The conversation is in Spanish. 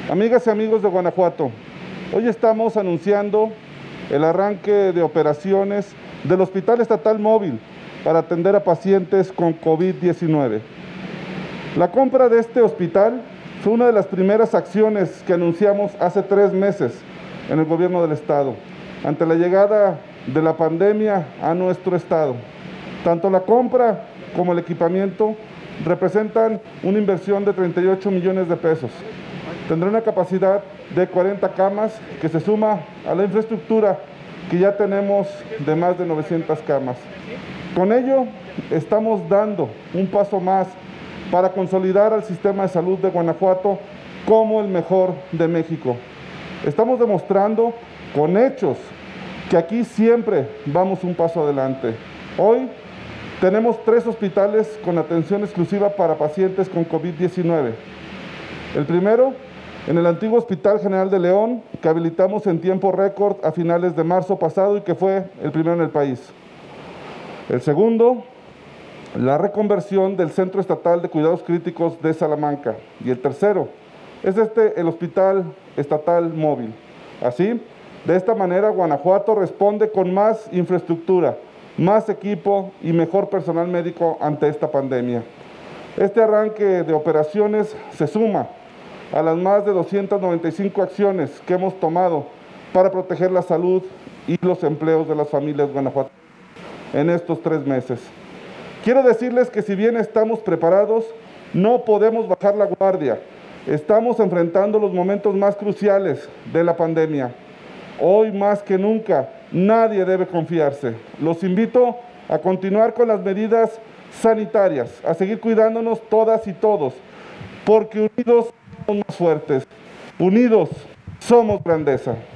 Amigas y amigos de Guanajuato, hoy estamos anunciando el arranque de operaciones del Hospital Estatal Móvil para atender a pacientes con COVID-19. La compra de este hospital fue una de las primeras acciones que anunciamos hace 3 meses en el gobierno del estado, ante la llegada de la pandemia a nuestro estado. Tanto la compra como el equipamiento representan una inversión de 38 millones de pesos. Tendrá una capacidad de 40 camas que se suma a la infraestructura que ya tenemos de más de 900 camas. Con ello, estamos dando un paso más para consolidar al sistema de salud de Guanajuato como el mejor de México. Estamos demostrando con hechos que aquí siempre vamos un paso adelante. Hoy tenemos 3 hospitales con atención exclusiva para pacientes con COVID-19. El primero, en el antiguo Hospital General de León, que habilitamos en tiempo récord a finales de marzo pasado y que fue el primero en el país. El segundo, la reconversión del Centro Estatal de Cuidados Críticos de Salamanca. Y el tercero, es el Hospital Estatal Móvil. Así, de esta manera, Guanajuato responde con más infraestructura, más equipo y mejor personal médico ante esta pandemia. Este arranque de operaciones se suma a las más de 295 acciones que hemos tomado para proteger la salud y los empleos de las familias guanajuatenses en estos 3 meses. Quiero decirles que si bien estamos preparados, no podemos bajar la guardia. Estamos enfrentando los momentos más cruciales de la pandemia. Hoy más que nunca, nadie debe confiarse. Los invito a continuar con las medidas sanitarias, a seguir cuidándonos todas y todos, porque unidos somos más fuertes, unidos somos grandeza.